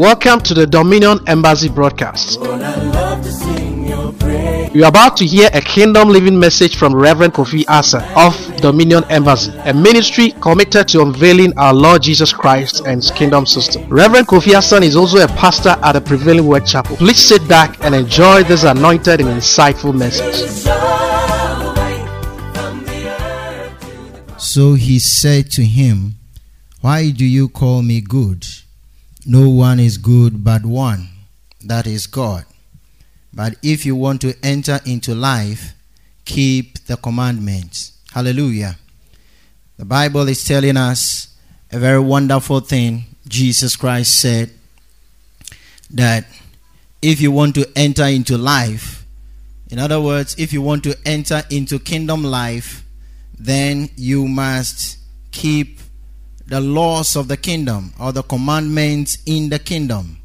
Welcome to the Dominion Embassy broadcast. You are about to hear a kingdom living message from Reverend Kofi Asa of Dominion Embassy, a ministry committed to unveiling our Lord Jesus Christ and His kingdom system. Reverend Kofi Asa is also a pastor at the Prevailing Word Chapel. Please sit back and enjoy this anointed and insightful message. So he said to him, "Why do you call me good? No one is good but one, that is God. But if you want to enter into life, keep the commandments." Hallelujah. The Bible is telling us a very wonderful thing. Jesus Christ said that if you want to enter into life, in other words, if you want to enter into kingdom life, then you must keep the laws of the kingdom, or the commandments in the kingdom.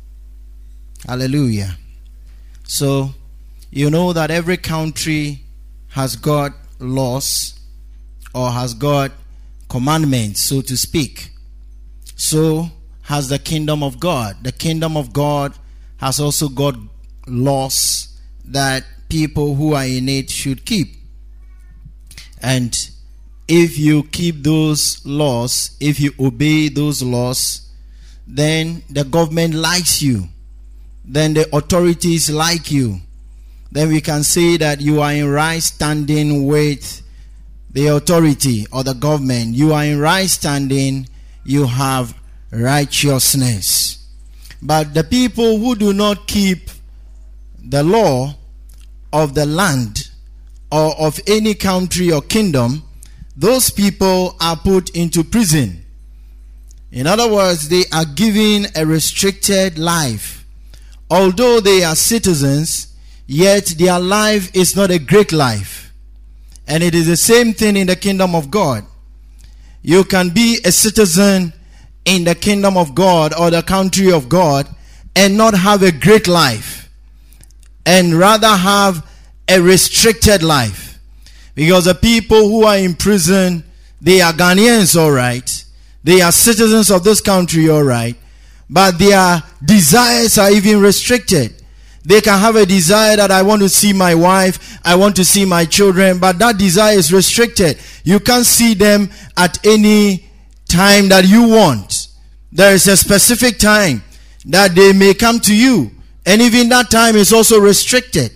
Hallelujah. So, you know that every country has got laws, or has got commandments, so to speak. So has the kingdom of God. The kingdom of God has also got laws that people who are in it should keep. And if you keep those laws, if you obey those laws, then the government likes you. Then the authorities like you. Then we can say that you are in right standing with the authority or the government. You are in right standing. You have righteousness. But the people who do not keep the law of the land or of any country or kingdom, those people are put into prison. In other words, they are given a restricted life. Although they are citizens, yet their life is not a great life. And it is the same thing in the kingdom of God. You can be a citizen in the kingdom of God or the country of God and not have a great life, and rather have a restricted life. Because the people who are in prison, they are Ghanaians, all right. They are citizens of this country, all right. But their desires are even restricted. They can have a desire that I want to see my wife, I want to see my children, but that desire is restricted. You can't see them at any time that you want. There is a specific time that they may come to you, and even that time is also restricted.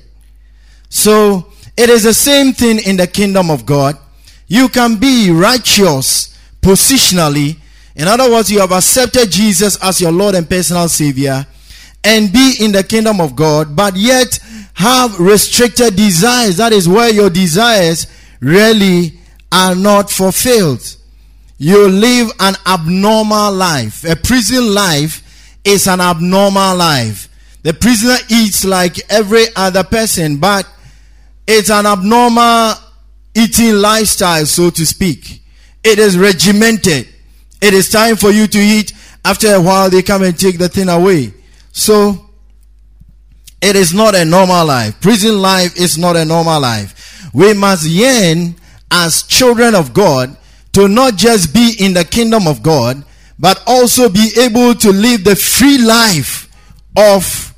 So it is the same thing in the kingdom of God. You can be righteous positionally. In other words, you have accepted Jesus as your Lord and personal Savior, and be in the kingdom of God, but yet have restricted desires. That is where your desires really are not fulfilled. You live an abnormal life. A prison life is an abnormal life. The prisoner eats like every other person, but it's an abnormal eating lifestyle, so to speak. It is regimented. It is time for you to eat. After a while, they come and take the thing away. So, it is not a normal life. Prison life is not a normal life. We must yearn as children of God to not just be in the kingdom of God, but also be able to live the free life of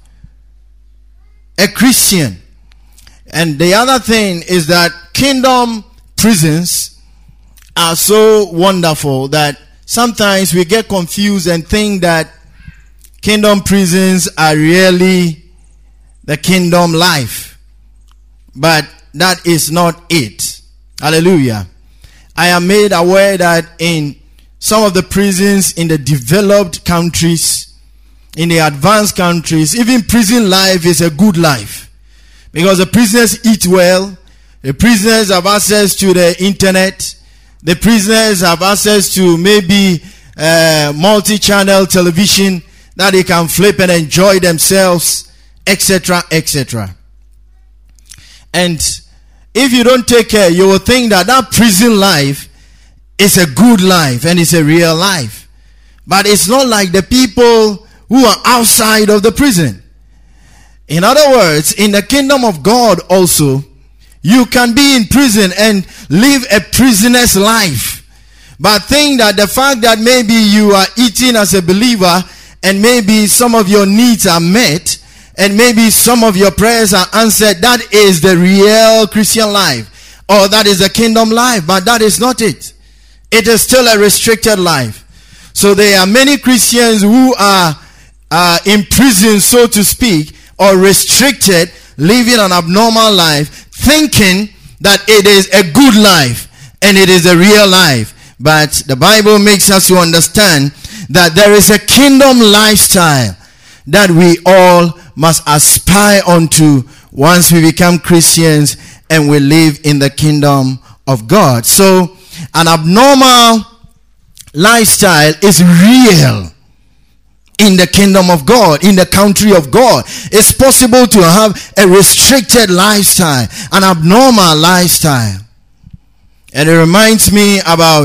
a Christian. And the other thing is that kingdom prisons are so wonderful that sometimes we get confused and think that kingdom prisons are really the kingdom life. But that is not it. Hallelujah. I am made aware that in some of the prisons in the developed countries, in the advanced countries, even prison life is a good life. Because the prisoners eat well, the prisoners have access to the internet, the prisoners have access to maybe multi-channel television that they can flip and enjoy themselves, etc., etc. And if you don't take care, you will think that that prison life is a good life and it's a real life. But it's not like the people who are outside of the prison. In other words, in the kingdom of God also, you can be in prison and live a prisoner's life. But think that the fact that maybe you are eating as a believer and maybe some of your needs are met, and maybe some of your prayers are answered, that is the real Christian life, or that is the kingdom life. But that is not it. It is still a restricted life. So there are many Christians who are in prison, so to speak, or restricted, living an abnormal life, thinking that it is a good life and it is a real life. But the Bible makes us to understand that there is a kingdom lifestyle that we all must aspire unto once we become Christians and we live in the kingdom of God. So an abnormal lifestyle is real in the kingdom of God, in the country of God. It's possible to have a restricted lifestyle, an abnormal lifestyle. And it reminds me about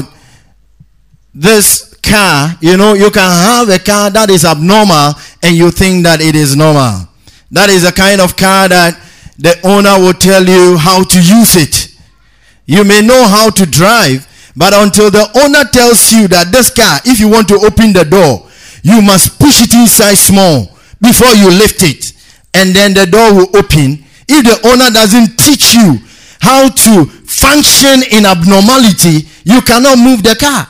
this car. You know, you can have a car that is abnormal and you think that it is normal. That is a kind of car that the owner will tell you how to use it. You may know how to drive, but until the owner tells you that this car, if you want to open the door, you must push it inside small before you lift it, and then the door will open. If the owner doesn't teach you how to function in abnormality, you cannot move the car.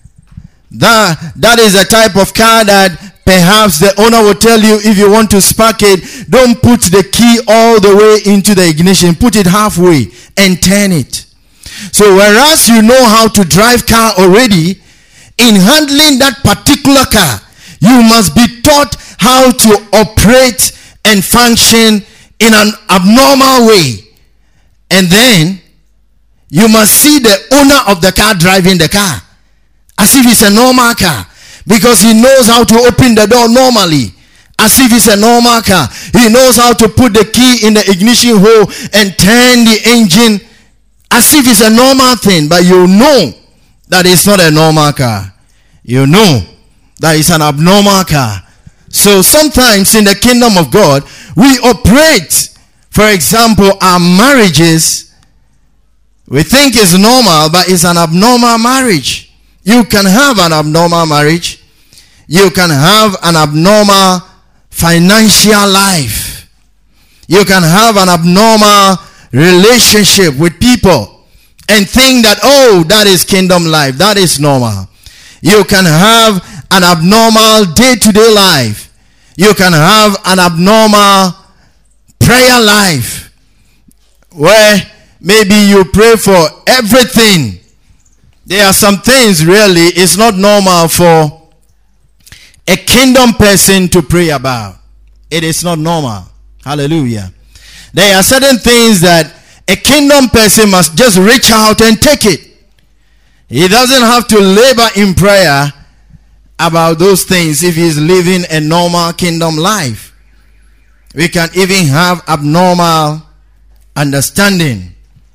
That is a type of car that perhaps the owner will tell you, if you want to spark it, don't put the key all the way into the ignition. Put it halfway and turn it. So whereas you know how to drive car already, in handling that particular car, you must be taught how to operate and function in an abnormal way. And then you must see the owner of the car driving the car as if it's a normal car, because he knows how to open the door normally as if it's a normal car. He knows how to put the key in the ignition hole and turn the engine as if it's a normal thing. But you know that it's not a normal car. You know that it's an abnormal car. So sometimes in the kingdom of God, we operate, for example, our marriages, we think it's normal, but it's an abnormal marriage. You can have an abnormal marriage. You can have an abnormal financial life. You can have an abnormal relationship with people and think that, oh, that is kingdom life. That is normal. You can have an abnormal day-to-day life. You can have an abnormal prayer life where maybe you pray for everything. There are some things really it's not normal for a kingdom person to pray about. It is not normal. Hallelujah. There are certain things that a kingdom person must just reach out and take it. He doesn't have to labor in prayer about those things if he's living a normal kingdom life. We can even have abnormal understanding.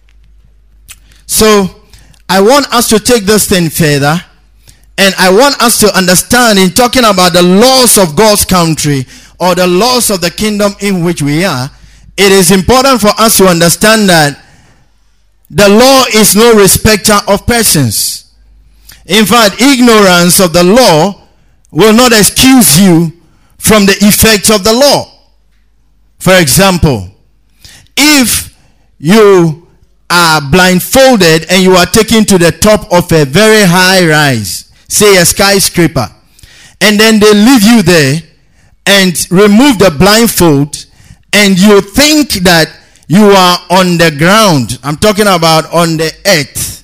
So I want us to take this thing further, and I want us to understand, in talking about the laws of God's country or the laws of the kingdom in which we are, it is important for us to understand that the law is no respecter of persons. In fact, ignorance of the law will not excuse you from the effects of the law. For example, if you are blindfolded and you are taken to the top of a very high rise, say a skyscraper, and then they leave you there and remove the blindfold, and you think that you are on the ground. I'm talking about on the earth.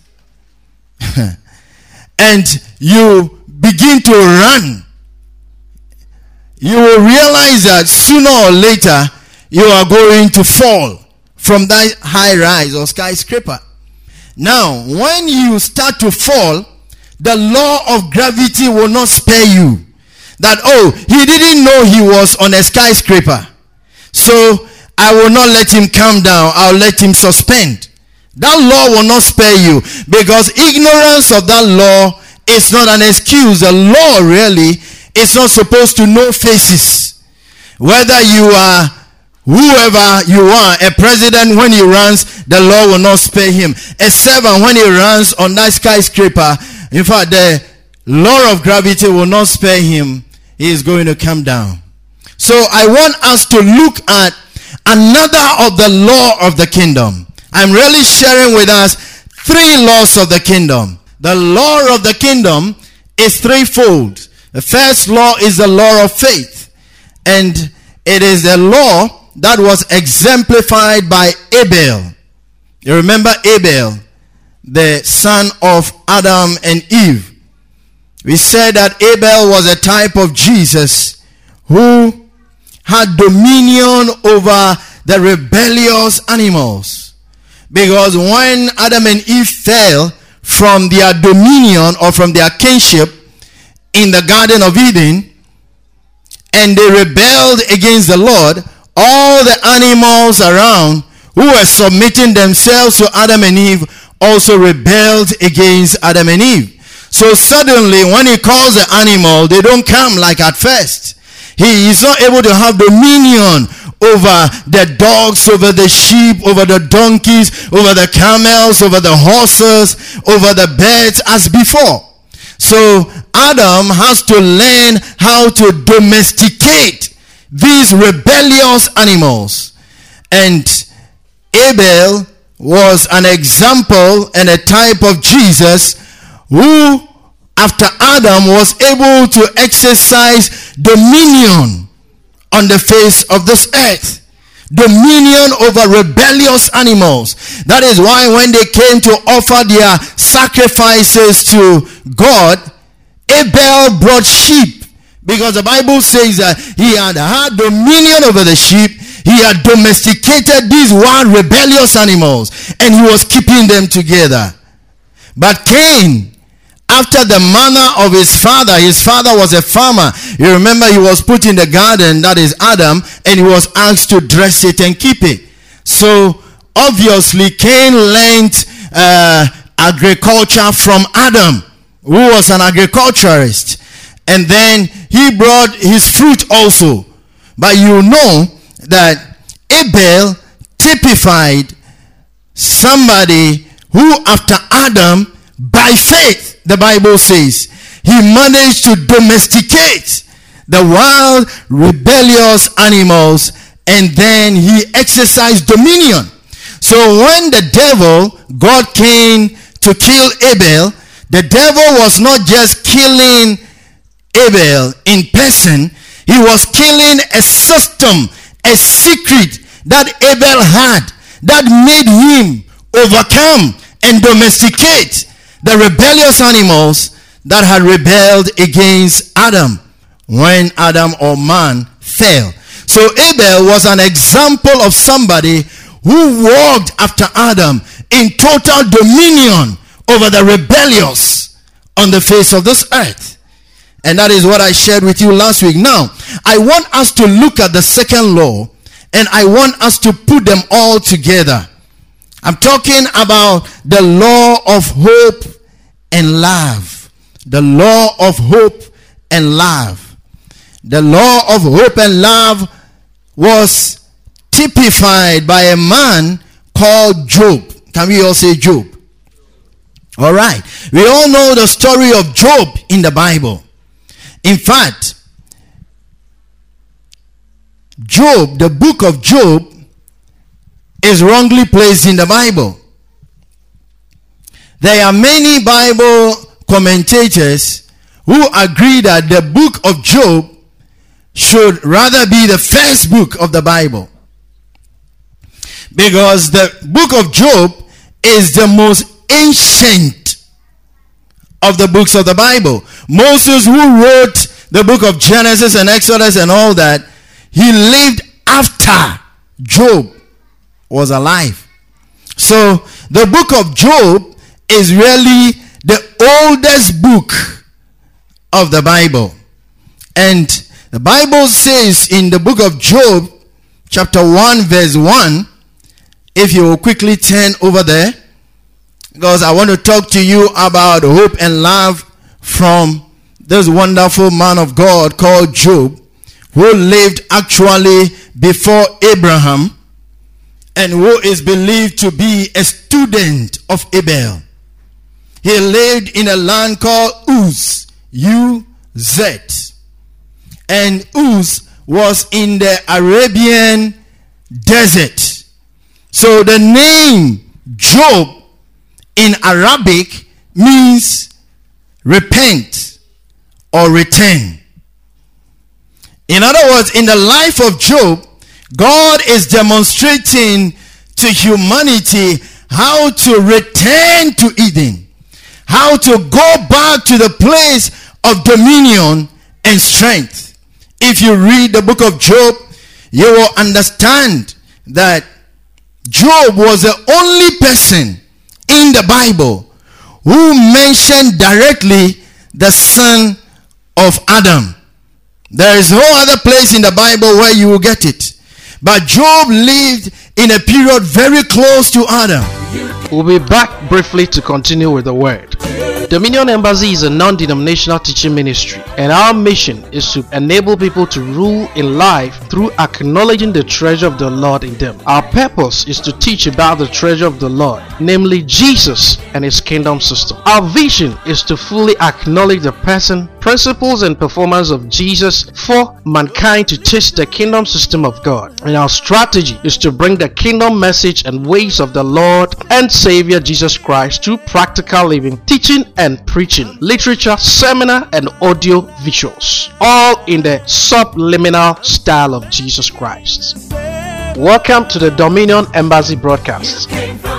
And you begin to run. You will realize that sooner or later you are going to fall from that high rise or skyscraper. Now, when you start to fall, the law of gravity will not spare you. That, oh, he didn't know he was on a skyscraper, so I will not let him come down. I'll let him suspend. That law will not spare you, because ignorance of that law is not an excuse. The law really is not supposed to know faces. Whether you are whoever you are, a president, when he runs, the law will not spare him. A servant, when he runs on that skyscraper, in fact, the law of gravity will not spare him. he is going to come down. So I want us to look at another of the law of the kingdom. I'm really sharing with us 3 laws of the kingdom. The law of the kingdom is threefold. The first law is the law of faith. And it is a law that was exemplified by Abel. You remember Abel, the son of Adam and Eve. We said that Abel was a type of Jesus who had dominion over the rebellious animals. Because when Adam and Eve fell from their dominion or from their kinship in the Garden of Eden, and they rebelled against the Lord, all the animals around who were submitting themselves to Adam and Eve also rebelled against Adam and Eve. So suddenly when he calls the animal, they don't come like at first. He is not able to have dominion over the dogs, over the sheep, over the donkeys, over the camels, over the horses, over the birds as before. So Adam has to learn how to domesticate these rebellious animals. And Abel was an example and a type of Jesus who, after Adam, was able to exercise dominion on the face of this earth. Dominion over rebellious animals. That is why when they came to offer their sacrifices to God, Abel brought sheep. Because the Bible says that he had dominion over the sheep. He had domesticated these wild rebellious animals, and he was keeping them together. But Cain, after the manner of his father was a farmer. You remember he was put in the garden, that is Adam, and he was asked to dress it and keep it. So obviously Cain learned agriculture from Adam, who was an agriculturist. And then he brought his fruit also. But you know that Abel typified somebody who, after Adam, by faith, the Bible says, he managed to domesticate the wild, rebellious animals, and then he exercised dominion. So when the devil, God came to kill Abel, the devil was not just killing Abel in person, he was killing a system, a secret that Abel had that made him overcome and domesticate the rebellious animals that had rebelled against Adam when Adam or man fell. So Abel was an example of somebody who walked after Adam in total dominion over the rebellious on the face of this earth. And that is what I shared with you last week. Now, I want us to look at the second law, and I want us to put them all together. I'm talking about the law of hope and love. The law of hope and love. The law of hope and love was typified by a man called Job. Can we all say Job? All right. We all know the story of Job in the Bible. In fact, Job, the book of Job, is wrongly placed in the Bible. There are many Bible commentators who agree that the book of Job should rather be the first book of the Bible. Because the book of Job is the most ancient of the books of the Bible. Moses, who wrote the book of Genesis and Exodus and all that, he lived after Job was alive. So the book of Job is really the oldest book of the Bible. And the Bible says in the book of Job, chapter 1, verse 1, if you will quickly turn over there, because I want to talk to you about hope and love from this wonderful man of God called Job, who lived actually before Abraham and who is believed to be a student of Abel. He lived in a land called Uz, U-Z. and Uz was in the Arabian desert. So the name Job in Arabic means repent or return. In other words, in the life of Job, God is demonstrating to humanity how to return to Eden, how to go back to the place of dominion and strength. If you read the book of Job, you will understand that Job was the only person in the Bible who mentioned directly the son of Adam. There is no other place in the Bible where you will get it. But Job lived in a period very close to Adam. We'll be back briefly to continue with the word. Dominion Embassy is a non-denominational teaching ministry, and our mission is to enable people to rule in life through acknowledging the treasure of the Lord in them. Our purpose is to teach about the treasure of the Lord, namely Jesus and his kingdom system. Our vision is to fully acknowledge the person, principles, and performance of Jesus for mankind to taste the kingdom system of God. And our strategy is to bring the kingdom message and ways of the Lord and Savior Jesus Christ through practical living, teaching and preaching, literature, seminar, and audio visuals, all in the subliminal style of Jesus Christ. Welcome to the Dominion Embassy broadcast.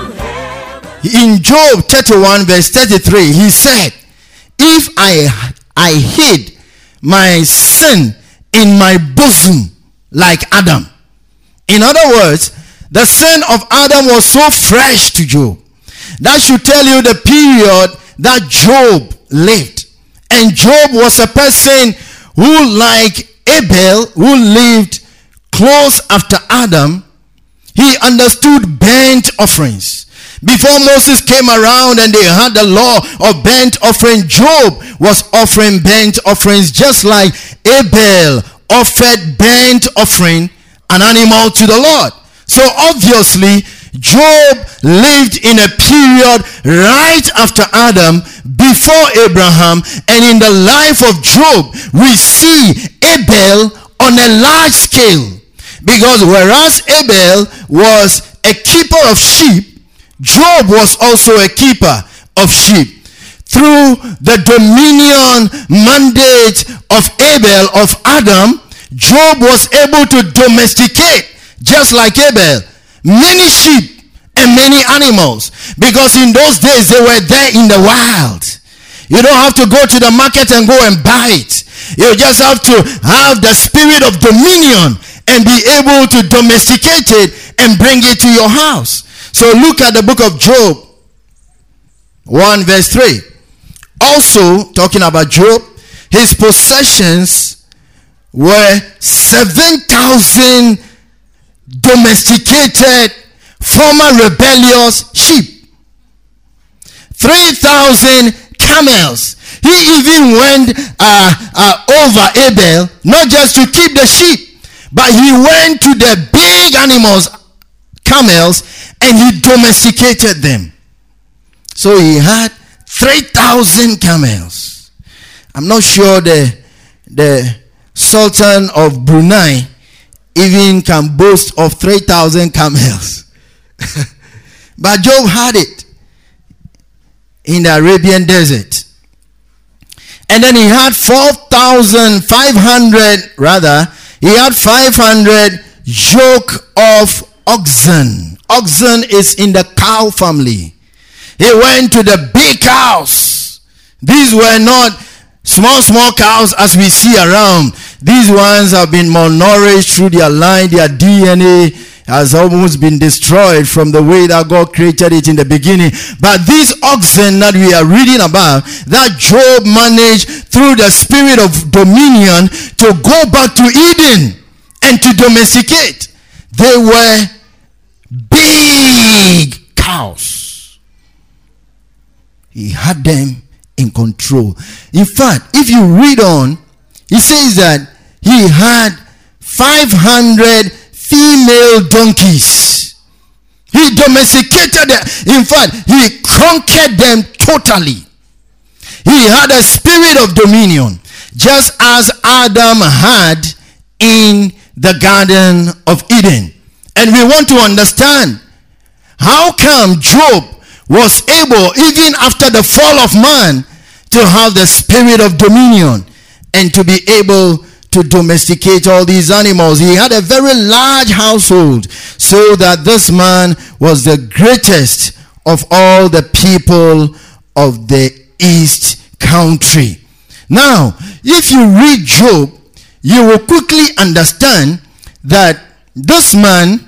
In Job 31 verse 33, he said, if I hid my sin in my bosom like Adam. In other words, the sin of Adam was so fresh to Job. That should tell you the period that Job lived. And Job was a person who, like Abel, who lived close after Adam, he understood burnt offerings. Before Moses came around and they had the law of burnt offering, Job was offering burnt offerings just like Abel offered burnt offering, an animal, to the Lord. So obviously, Job lived in a period right after Adam, before Abraham, and in the life of Job, we see Abel on a large scale. Because whereas Abel was a keeper of sheep, Job was also a keeper of sheep. Through the dominion mandate of Abel, of Adam, Job was able to domesticate, just like Abel, many sheep and many animals, because in those days they were there in the wild. You don't have to go to the market and go and buy it. You just have to have the spirit of dominion and be able to domesticate it and bring it to your house. So look at the book of Job 1 verse 3. Also talking about Job, his possessions were 7,000 domesticated former rebellious sheep, 3,000 camels. He even went over Abel, not just to keep the sheep, but he went to the big animals, camels, and he domesticated them. So he had 3,000 camels. I'm not sure the Sultan of Brunei even can boast of 3,000 camels. But Job had it in the Arabian desert. And then he had 500 yoke of oxen. Oxen is in the cow family. He went to the big cows. These were not small cows as we see around. These ones have been malnourished through their line. Their DNA has almost been destroyed from the way that God created it in the beginning. But these oxen that we are reading about, that Job managed through the spirit of dominion to go back to Eden and to domesticate. They were big cows. He had them in control. In fact, if you read on, he says that he had 500 female donkeys. He domesticated them. In fact, he conquered them totally. He had a spirit of dominion. just as Adam had in the Garden of Eden. And we want to understand how come Job was able, even after the fall of man, to have the spirit of dominion and to be able to domesticate all these animals. He had a very large household, so that this man was the greatest of all the people of the East country. Now, if you read Job, you will quickly understand that this man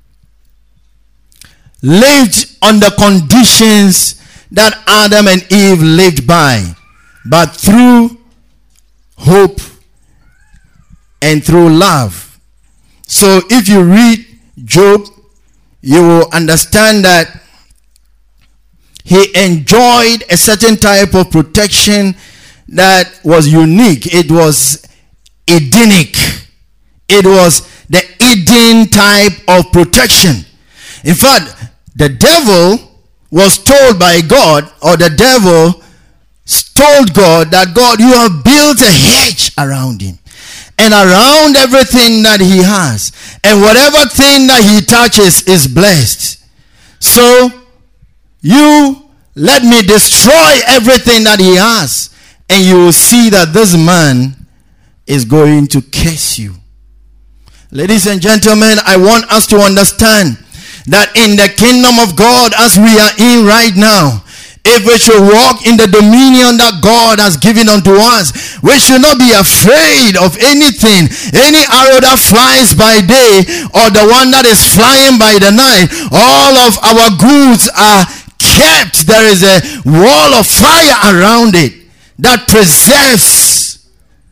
lived under conditions that Adam and Eve lived by, but through hope and through love. So if you read Job, you will understand that he enjoyed a certain type of protection that was unique. It was Edenic. It was the Eden type of protection. In fact, the devil was told by God, or the devil told God that, God, you have built a hedge around him and around everything that he has, and whatever thing that he touches is blessed. So you let me destroy everything that he has, and you will see that this man is going to curse you. Ladies and gentlemen, I want us to understand that in the kingdom of God, as we are in right now, if we should walk in the dominion that God has given unto us, we should not be afraid of anything. Any arrow that flies by day, or the one that is flying by the night, all of our goods are kept. There is a wall of fire around it that preserves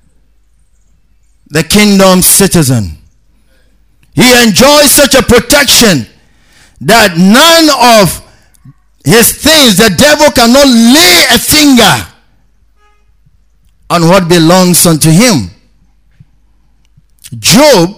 the kingdom citizen. He enjoys such a protection that none of his things, the devil cannot lay a finger on what belongs unto him. Job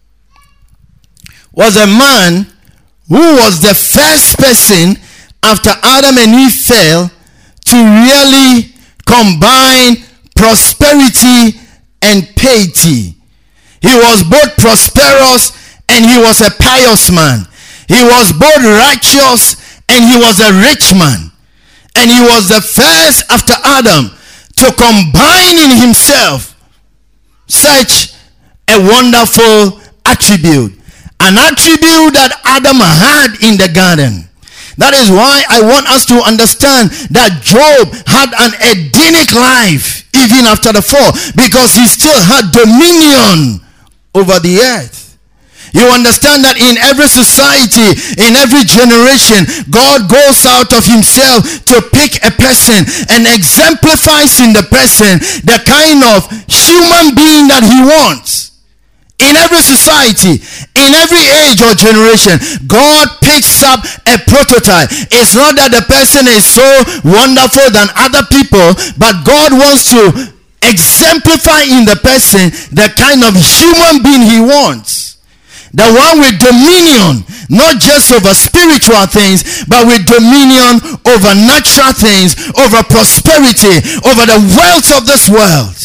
was a man who was the first person after Adam and Eve fell to really combine prosperity and piety. He was both prosperous and he was a pious man. He was both righteous and he was a rich man. And he was the first after Adam to combine in himself such a wonderful attribute. An attribute that Adam had in the garden. That is why I want us to understand that Job had an Edenic life even after the fall, because he still had dominion over the earth. You understand that in every society, in every generation, God goes out of himself to pick a person and exemplifies in the person the kind of human being that he wants. In every society, in every age or generation, God picks up a prototype. It's not that the person is so wonderful than other people, but God wants to exemplify in the person the kind of human being he wants. The one with dominion, not just over spiritual things, but with dominion over natural things, over prosperity, over the wealth of this world.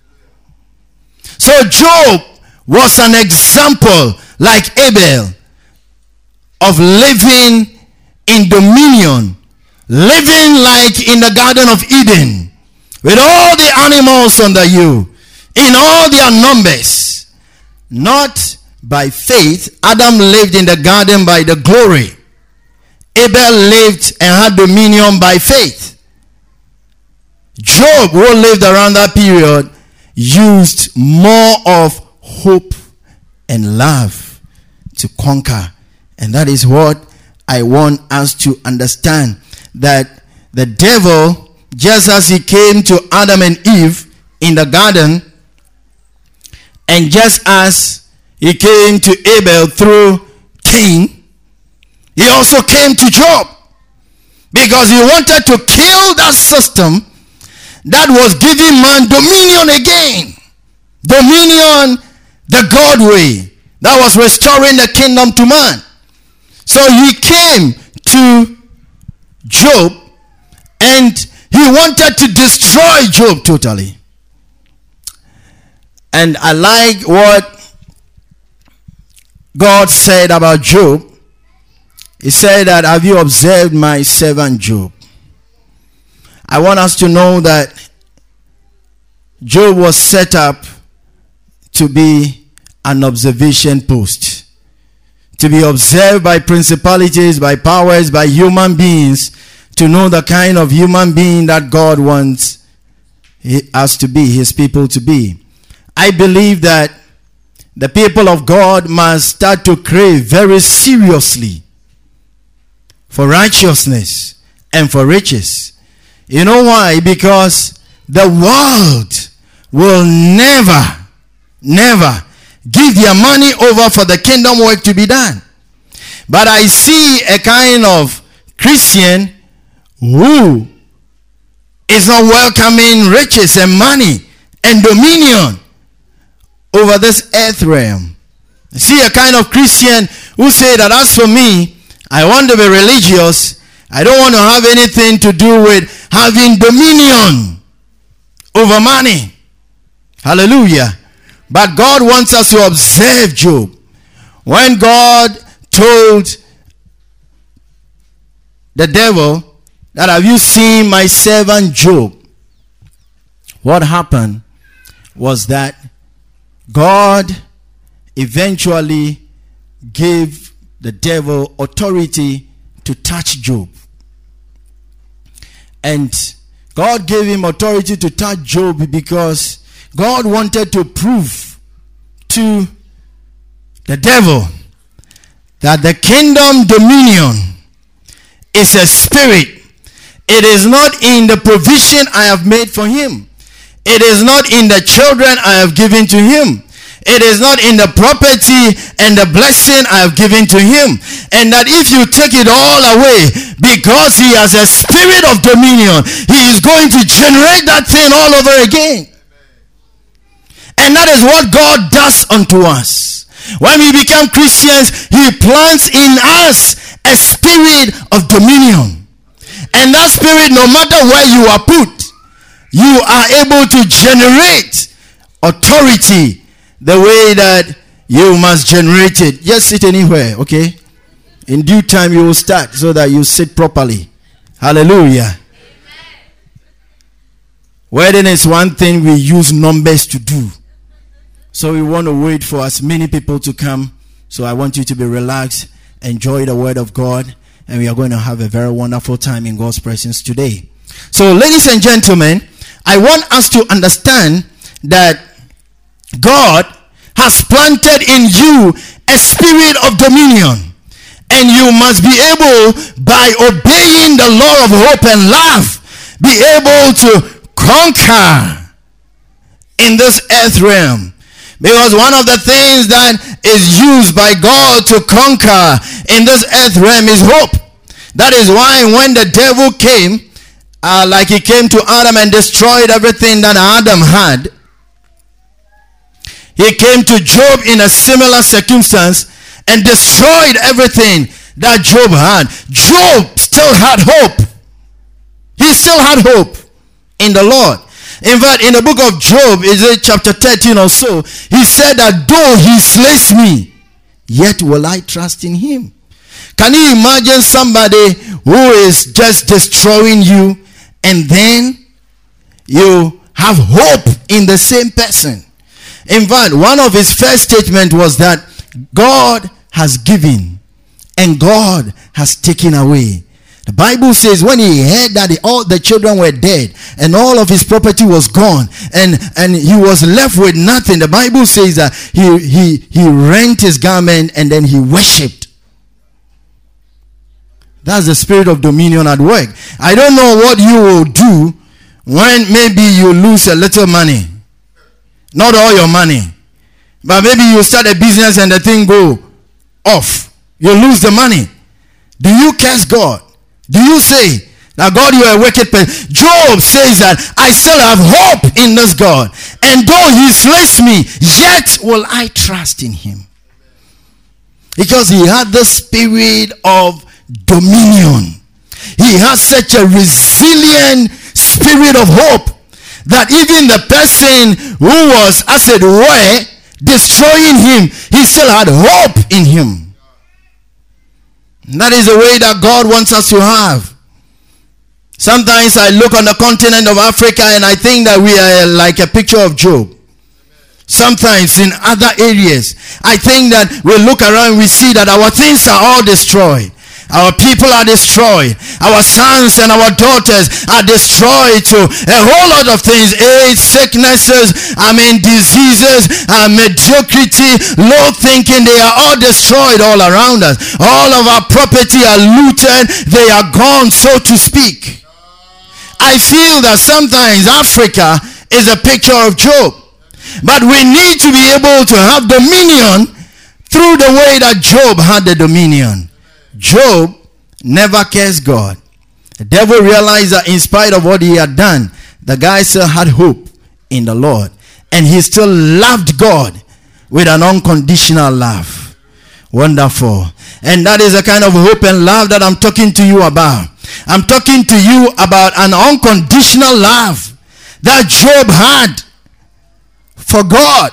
So Job was an example, like Abel, of living in dominion, living like in the Garden of Eden, with all the animals under you, in all their numbers. Not by faith. Adam lived in the garden by the glory. Abel lived and had dominion by faith. Job, who lived around that period, used more of hope and love to conquer. And that is what I want us to understand, that the devil, just as he came to Adam and Eve in the garden, and just as he came to Abel through Cain, he also came to Job, because he wanted to kill that system that was giving man dominion again. Dominion the God way, that was restoring the kingdom to man. So he came to Job and he wanted to destroy Job totally. And I like what God said about Job. He said that, have you observed my servant Job? I want us to know that Job was set up to be an observation post, to be observed by principalities, by powers, by human beings, to know the kind of human being that God wants us to be, his people to be. I believe that the people of God must start to crave very seriously for righteousness and for riches. You know why? Because the world will never give their money over for the kingdom work to be done. But I see a kind of Christian who is not welcoming riches and money and dominion over this earth realm. I see a kind of Christian who say that, as for me, I want to be religious. I don't want to have anything to do with having dominion over money. Hallelujah. But God wants us to observe Job. When God told the devil that, have you seen my servant Job? What happened was that God eventually gave the devil authority to touch Job. And God gave him authority to touch Job because God wanted to prove to the devil that the kingdom dominion is a spirit. It is not in the provision I have made for him. It is not in the children I have given to him. It is not in the property and the blessing I have given to him. And that if you take it all away, because he has a spirit of dominion, he is going to generate that thing all over again. And that is what God does unto us. When we become Christians, he plants in us a spirit of dominion. And that spirit, no matter where you are put, you are able to generate authority the way that you must generate it. Just sit anywhere, okay? In due time you will start so that you sit properly. Hallelujah. Wedding is one thing we use numbers to do. So we want to wait for as many people to come. So I want you to be relaxed, enjoy the word of God, and we are going to have a very wonderful time in God's presence today. So ladies and gentlemen, I want us to understand that God has planted in you a spirit of dominion. And you must be able, by obeying the law of hope and love, be able to conquer in this earth realm. Because one of the things that is used by God to conquer in this earth realm is hope. That is why when the devil came, like he came to Adam and destroyed everything that Adam had, he came to Job in a similar circumstance and destroyed everything that Job had. Job still had hope. He still had hope in the Lord. In fact, in the book of Job, is it chapter 13 or so, he said that though he slays me, yet will I trust in him. Can you imagine somebody who is just destroying you and then you have hope in the same person? In fact, one of his first statements was that God has given and God has taken away. The Bible says when he heard that all the children were dead and all of his property was gone and he was left with nothing, the Bible says that he rent his garment and then he worshipped. That's the spirit of dominion at work. I don't know what you will do when maybe you lose a little money. Not all your money. But maybe you start a business and the thing go off. You lose the money. Do you curse God? Do you say, now God, you are a wicked person? Job says that I still have hope in this God. And though he slays me, yet will I trust in him. Because he had the spirit of dominion. He has such a resilient spirit of hope that even the person who was, as it were, destroying him, he still had hope in him. And that is the way that God wants us to have. Sometimes I look on the continent of Africa and I think that we are like a picture of Job. Sometimes in other areas, I think that we look around and we see that our things are all destroyed. Our people are destroyed. Our sons and our daughters are destroyed to a whole lot of things. AIDS, sicknesses, diseases, mediocrity, low thinking. They are all destroyed all around us. All of our property are looted. They are gone, so to speak. I feel that sometimes Africa is a picture of Job. But we need to be able to have dominion through the way that Job had the dominion. Job never cursed God. The devil realized that in spite of what he had done, the guy still had hope in the Lord. And he still loved God with an unconditional love. Wonderful. And that is the kind of hope and love that I'm talking to you about. I'm talking to you about an unconditional love that Job had for God.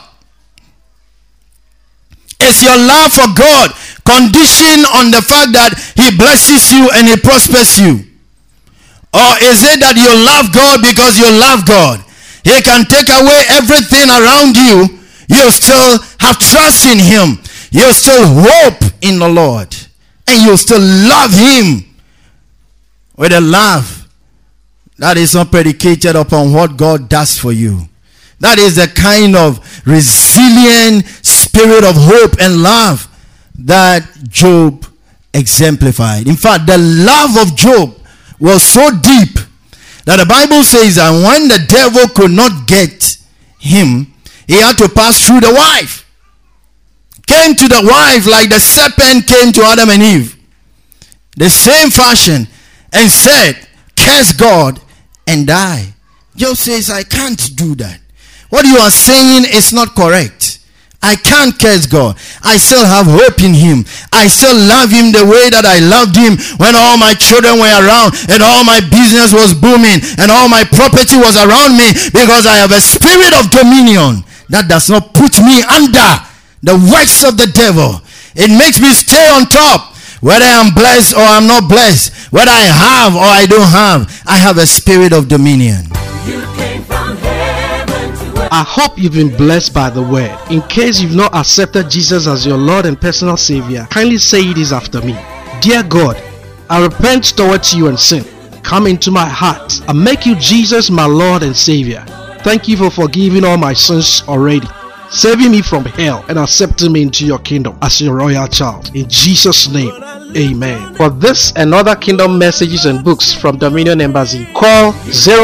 Is your love for God conditioned on the fact that he blesses you and he prospers you? Or is it that you love God because you love God? He can take away everything around you. You still have trust in him. You still hope in the Lord. And you still love him with a love that is not predicated upon what God does for you. That is the kind of resilient spirit of hope and love that Job exemplified. In fact, the love of Job was so deep that the Bible says that when the devil could not get him, he had to pass through the wife. Came to the wife like the serpent came to Adam and Eve. The same fashion, and said, curse God and die. Job says, I can't do that. What you are saying is not correct. I can't curse God. I still have hope in him. I still love him the way that I loved him when all my children were around and all my business was booming and all my property was around me, because I have a spirit of dominion that does not put me under the works of the devil. It makes me stay on top. Whether I'm blessed or I'm not blessed, whether I have or I don't have, I have a spirit of dominion. You came from heaven to earth. I hope you've been blessed by the word. In case you've not accepted Jesus as your Lord and personal Savior, kindly say this after me. Dear God, I repent towards you and sin. Come into my heart and make you Jesus my Lord and Savior. Thank you for forgiving all my sins already, saving me from hell and accepting me into your kingdom as your royal child. In Jesus' name, amen. For this and other kingdom messages and books from Dominion Embassy, call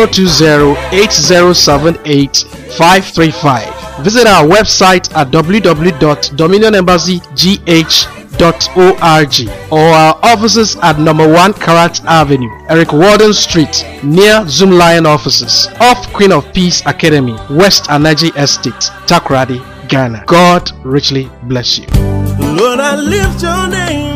020-8078-535. Visit our website at www.dominionembassygh.org or our offices at number 1 Karat Avenue, Eric Warden Street, near Zoom Lion offices, off Queen of Peace Academy, West Anaji Estate, Takoradi, Ghana. God richly bless you. Lord, I lift your name.